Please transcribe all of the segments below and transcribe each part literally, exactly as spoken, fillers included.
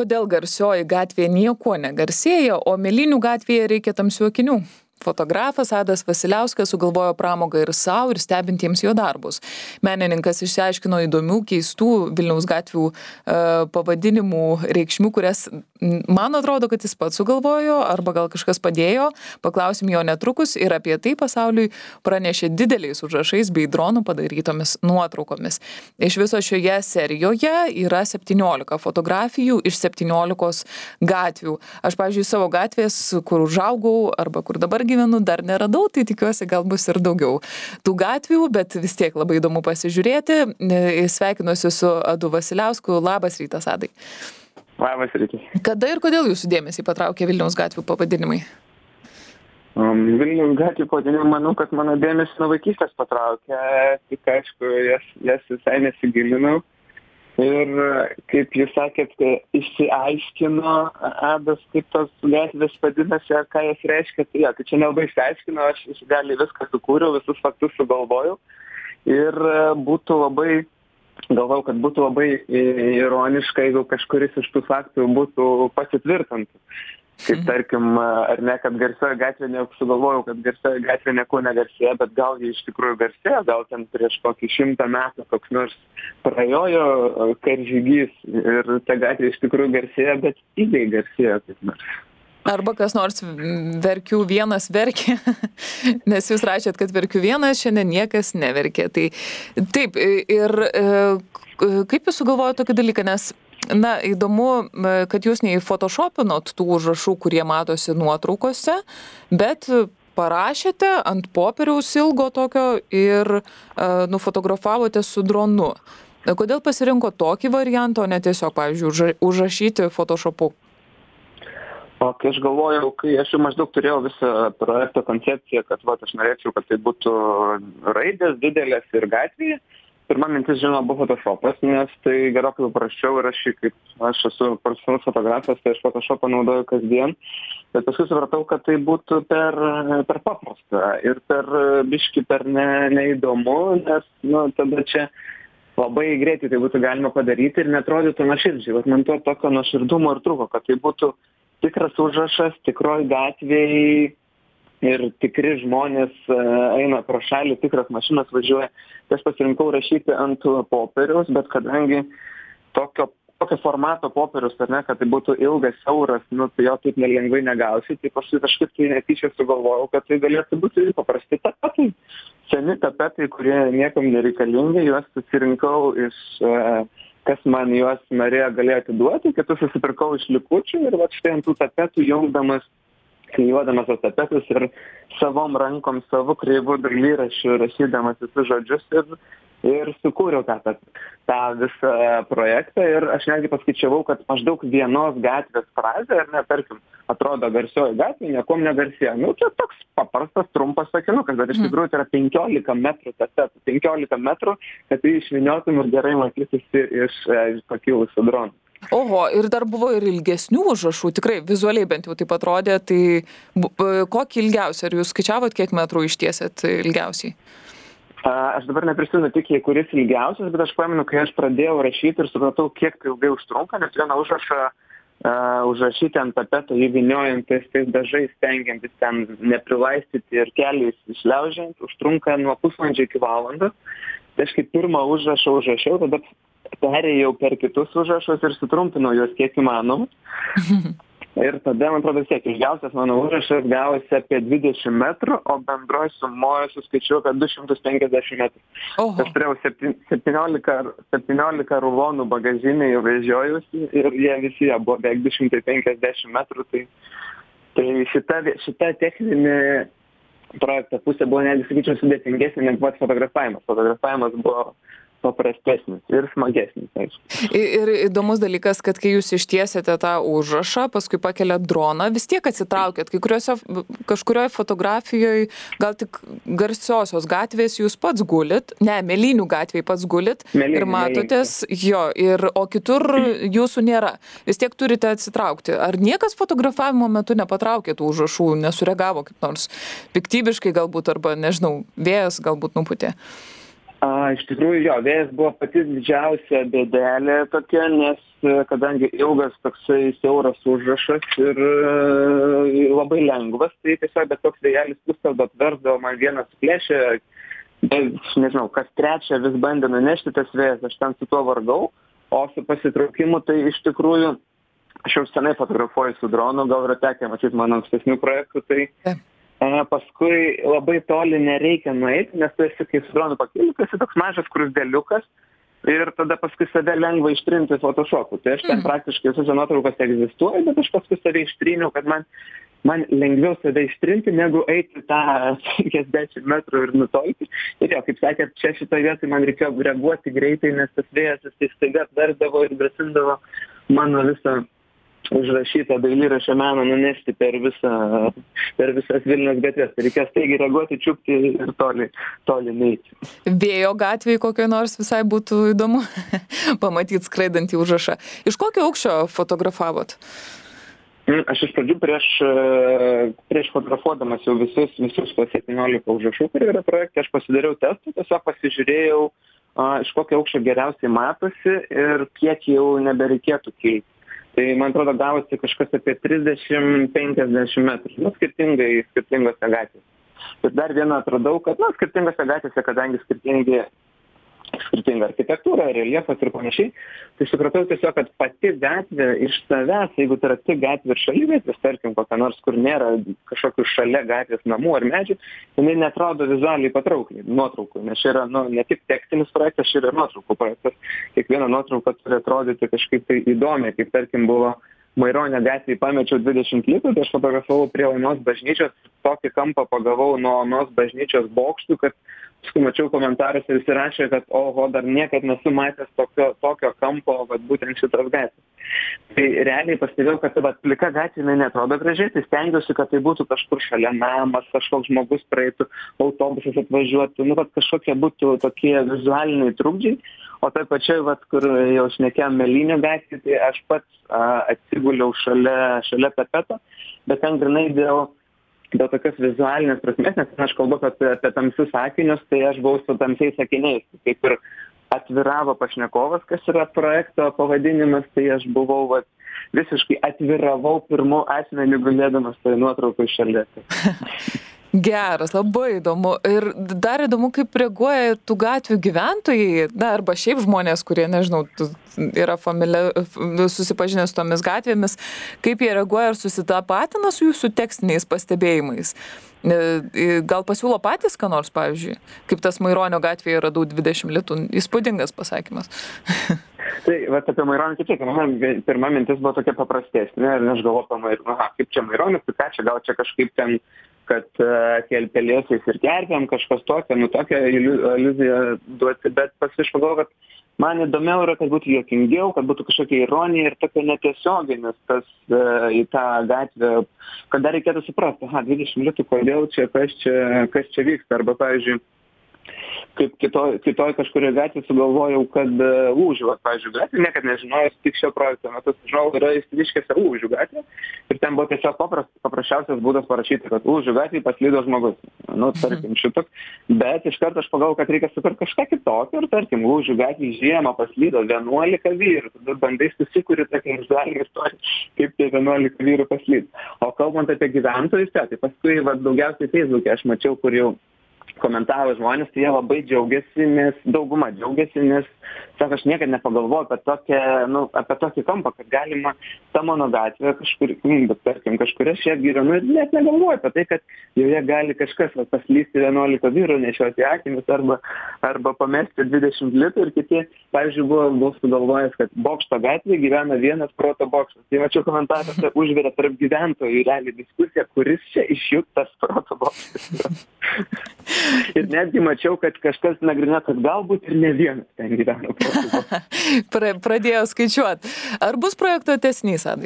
Kodėl garsioji gatvė niekuo negarsėja, o Mėlynių gatvėje reikia tamsių akinių? Fotografas Adas Vasiliauskas sugalvojo pramogą ir savo, ir stebintiems jo darbus. Menininkas išsiaiškino įdomių, keistų Vilniaus gatvių e, pavadinimų reikšmių, kurias man atrodo, kad jis pats sugalvojo, arba gal kažkas padėjo. Paklausim jo netrukus ir apie tai pasauliui pranešė dideliais užrašais bei dronų padarytomis nuotraukomis. Iš viso šioje serijoje yra septyniolika fotografijų iš septyniolikos gatvių. Aš, pavyzdžiui, savo gatvės, kur užaugau arba kur dabar gyvenu, dar neradau, tai tikiuosi gal bus ir daugiau tų gatvių, bet vis tiek labai įdomu pasižiūrėti. Sveikinuosi su Adu Vasiliausku. Labas rytas, Adai. Labas rytas. Kada ir kodėl jūsų dėmesį patraukė Vilniaus gatvių pavadinimai? Um, Vilniaus gatvių pavadinimai, manau, kad mano dėmesį nuo vaikystės patraukė. Tik, aišku, jas, jas visai nesigilinau. Ir, kaip jūs sakėt, išsiaiškino Adas, kaip tos gatvės vadinasi, ką jas reiškia. Tai, ja, tai čia nelabai išsiaiškino, aš išgali viską sukūriau, visus faktus sugalvojau. Ir būtų labai, galvau, kad būtų labai ironiška, jeigu kažkuris iš tų faktų būtų pasitvirtintų. Kaip tarkim, ar ne, kad garsioji gatvė, ne, sugalvojau, kad garsioji gatvė nieko negarsėja, bet gal jie iš tikrųjų garsėja, gal ten prieš kokį šimtą metų koks nors prajojo karžygys ir ta gatvė iš tikrųjų garsėja, bet tyliai garsėja kaip nors. Arba kas nors verkių vienas verkė, nes jūs rašėt, kad verkių vienas, šiandien niekas neverkė. Tai taip, ir kaip jūs sugalvojate tokį dalyką, nes na, įdomu, kad jūs neįfotoshopinot tų užrašų, kurie matosi nuotraukose, bet parašėte ant popieriaus ilgo tokio ir uh, nufotografavote su dronu. Kodėl pasirinko tokį variantą, o ne tiesiog, pavyzdžiui, užrašyti photoshopu? O kai aš galvojau, kai aš jau maždaug turėjau visą projekto koncepciją, kad va, aš norėčiau, kad tai būtų raidės didelės ir gatvėje, pirma mintis, žinoma, buvo photoshopas, nes tai gerokai paprasčiau ir aš, kaip aš esu profesionalus fotografas, tai aš photoshopą naudoju kasdien, bet paskui supratau, kad tai būtų per, per paprasta ir per biškį per ne, neįdomu, nes nu, tada čia labai greitai tai būtų galima padaryti ir netrodytų nuoširdžiai. Vat man to tokio nuoširdumo ir trūko, kad tai būtų tikras užrašas, tikroj gatvėj, ir tikri žmonės eina pro šalį, tikras mašinas važiuoja. Tai aš pasirinkau rašyti ant popieriaus, bet kadangi tokio, tokio formato popierius, ar ne, kad tai būtų ilgas, siauras, nu, tai jo taip nelengvai negausi, tai aš kažkaip tai netyčia sugalvojau, kad tai galėtų būti paprasti tapetai. Seni tapetai, kurie niekam nereikalingi, juos susirinkau iš, kas man juos norėjo galėjo atiduoti, kitus susipirkau iš likučių ir va štai ant tų tapetų jungdamas klijuodamas tos tapetus ir savom rankom, savo kreivų dailyraščių rašydamas visus žodžius ir, ir sukūriau tą, tą, tą visą projektą ir aš netgi paskaičiavau, kad maždaug vienos gatvės frazė, ar ne, tarkim, atrodo garsioji gatvė, niekuom negarsėja. Nu, čia toks paprastas, trumpas sakinukas, bet iš tikrųjų tai yra penkiolika metrų tapetų, penkiolika metrų, kad tai išviniotum ir gerai matytųsi iš, iš pakilusių dronų. Oho, ir dar buvo ir ilgesnių užrašų, tikrai vizualiai bent jau taip atrodė, tai kokį ilgiausią, ar jūs skaičiavot, kiek metrų ištiesėt ilgiausiai? Aš dabar neprisimenu tik, kuris ilgiausias, bet aš pamenu, kai aš pradėjau rašyti ir supratau, kiek tai ilgai užtrunka, nes vieną užrašą uh, užrašyti ant tapeto, jį vyniojant, tais, tais dažais stengiantis ten neprilaistyti ir keliais išliaužiant, užtrunka nuo pusvalandžio iki valandos. Tai aš kaip pirmą užrašą užrašiau, tada perėjau per kitus užrašus ir sutrumpinau juos kiek įmanoma. Ir tada, man atrodo, siek ilgiausias mano užrašas gavosi apie dvidešimt metrų, o bendroj sumoje suskaičiau apie du šimtus penkiasdešimt metrų. Oho. Aš turėjau septyniolika, septyniolika rulonų bagažinėje vežiojusi ir jie visi jie buvo beveik du šimtai penkiasdešimt metrų. Tai, tai šita, šita techninė projekto pusė buvo netgi, sakyčiau, sudėtingesnė negu pats fotografavimas. Fotografavimas buvo paprastesnis ir smagesnis, aišku. Ir įdomus dalykas, kad kai jūs ištiesėte tą užrašą, paskui pakeliat droną, vis tiek atsitraukėt. Kai kuriuose, kažkurioje fotografijoje, gal tik garsiosios gatvės jūs pats gulit, ne, Mėlynių gatvėje pats gulit Mėlynių, ir matotės, jo, ir, o kitur jūsų nėra. Vis tiek turite atsitraukti. Ar niekas fotografavimo metu nepatraukė tų užrašų, nesureagavo kaip nors piktybiškai galbūt, arba, nežinau, vėjas galbūt nupūtė? A, iš tikrųjų, jo, vėjas buvo pati didžiausia bėdelė tokia, nes kadangi ilgas toksai siauras užrašas ir labai lengvas, tai tiesiog bet toks vėjelis puskalbą atversdavo, man vienas plėšė, nežinau, kas trečią vis bandė nunešti tas vėjas, aš ten su tuo vargau, o su pasitraukimu tai iš tikrųjų, aš jau senai fotografuoju su dronu, gal yra tekę matyti mano ankstesnių projektų, tai e, paskui labai toli nereikia nueiti, nes tu esi kai su dronu pakėlė, tu esi toks mažas krusdeliukas ir tada paskui save lengva ištrinti Photoshopu. Tai aš ten mm. praktiškai visose nuotraukose egzistuoju, bet aš paskui save ištryniau, kad man, man lengviau save ištrinti, negu eiti tą penkiasdešimt metrų ir nutolti. Ir jo, kaip sakėt, čia šitoje vietoje man reikėjo reaguoti greitai, nes tas vėjas jis staiga atversdavo ir grasindavo mano visą užrašytą dailyraščio meną nunešti per visą, per visas Vilniaus gatves. Tai reikės taigi reaguoti, čiupti ir toli, toli neiti. Vėjo gatvėje kokio nors visai būtų įdomu pamatyti skraidantį užrašą. Iš kokio aukščio fotografavot? Aš iš pradžių prieš, prieš fotografuodamas jau visus, visus po septyniolika užrašų, kurie yra projekte, aš pasidariau testų, tiesiog pasižiūrėjau, iš kokio aukščio geriausiai matosi ir kiek jau nebereikėtų kilti. Tai, man atrodo, gavosi kažkas apie trisdešimt penkiasdešimt metrų, nu, skirtingai, skirtingose gatvėse. Ir dar vieną atradau, kad, nu, skirtingose gatvėse, kadangi skirtingi, skirtinga architektūra, reljefas ir panašiai, tai supratau tiesiog, kad pati gatvė iš savęs, jeigu tai yra tik gatvė ir šaligatvis, tarkim, kokia nors, kur nėra kažkokių šalia gatvės namų ar medžių, jinai neatrodo vizualiai patraukliai, nuotraukų, nes čia yra, nu, ne tik tekstinis projektas, čia yra nuotraukų projektas. Kiekviena nuotrauka turi atrodyti kažkaip tai įdomiai, kaip tarkim buvo Maironio gatvėje pamečiau dvidešimt litų, tai aš fotografavau prie Onos bažnyčios, tokį kampą pagavau nuo Onos bažnyčios bokštų, kad paskui mačiau komentarus ir visi rašė, kad oho, dar niekad nesu matęs tokio, tokio kampo, vat, būtent šitos gatvės. Tai realiai pastebėjau, kad vat, plika gatvė jinai neatrodo gražiai, tai stengiuosi, kad tai būtų kažkur šalia namas, kažkoks žmogus praeitų, autobusas atvažiuotų, nu, vat, kažkokie būtų tokie vizualiniai trukdžiai. O tai pačiai, vat, kur jau šnekėjom Melinio gatvė, tai aš pats a, atsiguliau šalia, šalia tapeto, bet ten grinai dėl, dėl tokios vizualinės prasmės, nes aš kalbu apie, apie tamsius sakinius, tai aš buvau su tamsiais sakiniais, kaip ir atviravo pašnekovas, kas yra projekto pavadinimas, tai aš buvau vat, visiškai atviravau pirmu asmeniu gulėdamas tai nuotraukai šalia. Geras, labai įdomu. Ir dar įdomu, kaip reaguoja tų gatvių gyventojai, na, arba šiaip žmonės, kurie, nežinau, yra familia, susipažinę su tomis gatvėmis, kaip jie reaguoja ir susitapatina su jūsų tekstiniais pastebėjimais. Gal pasiūlo patys, ką nors, pavyzdžiui, kaip tas Maironio gatvėje radau dvidešimt litų. Įspūdingas pasakymas. Tai, vat, apie Maironį kiek, man pirma mintis buvo tokia paprastesnė, ir aš galvoju apie Maironį, aha, kaip čia Maironis, tai ką čia, gal čia kažkaip ten, kad uh, pelėsiais ir kerpėm kažkas tokio, nu tokią aliuziją duoti, bet paskui aš pagalvoju, kad man įdomiau yra, kad būtų juokingiau, kad būtų kažkokia ironija ir tokia netiesioginis tas uh, į tą gatvę, kad dar reikėtų suprasti, aha, dvidešimt litų, kodėl čia, kas čia, kas čia vyksta, arba, pavyzdžiui, kaip kitoj, kitoj kažkurioje gatvėje sugalvojau, kad uh, Ūžių, pavyzdžiui, gatvė, niekad nežinojau, tik šio projekto metu, žinau, yra įsiviškėse Ūžių gatvė ir ten buvo tiesiog papras, paprasčiausias būdas parašyti, kad Ūžių gatvėje paslydo žmogus. Nu, tarkim, šitok, bet iš karto aš pagalvojau, kad reikia sukurti kažką kitokio ir, tarkim, Ūžių gatvėje žiemą paslydo vienuolika vyrų, tada bandai susikūrė tokią vizualinę istoriją, kaip tie vienuolika vyrų paslydo. O kalbant apie gyventojus, tai paskui va, daugiausiai Facebook'e aš mačiau, kur jau komentavo žmonės, tai jie labai džiaugiasi, nes dauguma džiaugiasi, nes, sako, aš niekad nepagalvoju apie tokią, nu, apie tokį kampą, kad galima tą mano gatvę kažkur, bet tarkim, kažkur aš čia gyvenu ir net negalvoju apie tai, kad joje gali kažkas va, paslysti vienuolika vyrų, nešioti akinius arba, arba pamesti dvidešimt litų ir kiti, pavyzdžiui, buvo, buvo sugalvojęs, kad bokšto gatvėje gyvena vienas proto bokštas. Tai mačiau komentaruose užvirė tarp gyventojų realiai diskusiją, kuris čia iš jų tas proto bokštas. Ir netgi mačiau, kad kažkas nagrinėjo, kad galbūt ir ne vienas ten gyveno. pra, pradėjau skaičiuoti. Ar bus projekto tęsinys, Adai?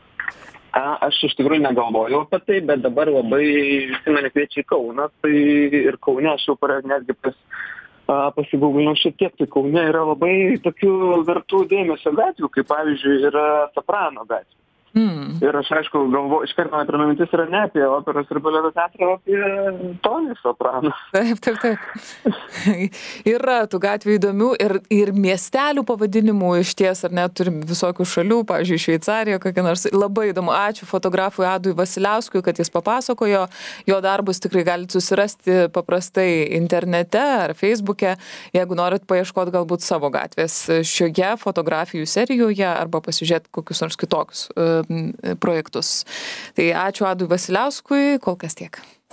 A, aš iš tikrųjų negalvojau apie tai, bet dabar labai visi mane kviečia į Kauną. Tai ir Kaune aš jau netgi pas, a, pasigūglinau šiek tiek. Tai Kaune yra labai tokių vertų dėmesio gatvių, kaip pavyzdžiui yra Soprano gatvė. Mm. Ir aš, aišku, galvoju, iš karto pirma mintis yra ne apie operos ir baleto teatrą, o apie Tonį Sopraną. Taip, taip, taip. Yra tų gatvių įdomių ir, ir miestelių pavadinimų iš ties, ar net turim visokių šalių, pavyzdžiui, Šveicarija, kokia nors. Labai įdomu. Ačiū fotografui Adui Vasiliauskui, kad jis papasakojo. Jo darbus tikrai galite susirasti paprastai internete ar Facebook'e, jeigu norit paieškoti galbūt savo gatvės šioje fotografijų serijoje arba pasižiūrėti kokius nors kitokius uh, projektus. Tai ačiū Adui Vasiliauskui, kol kas tiek.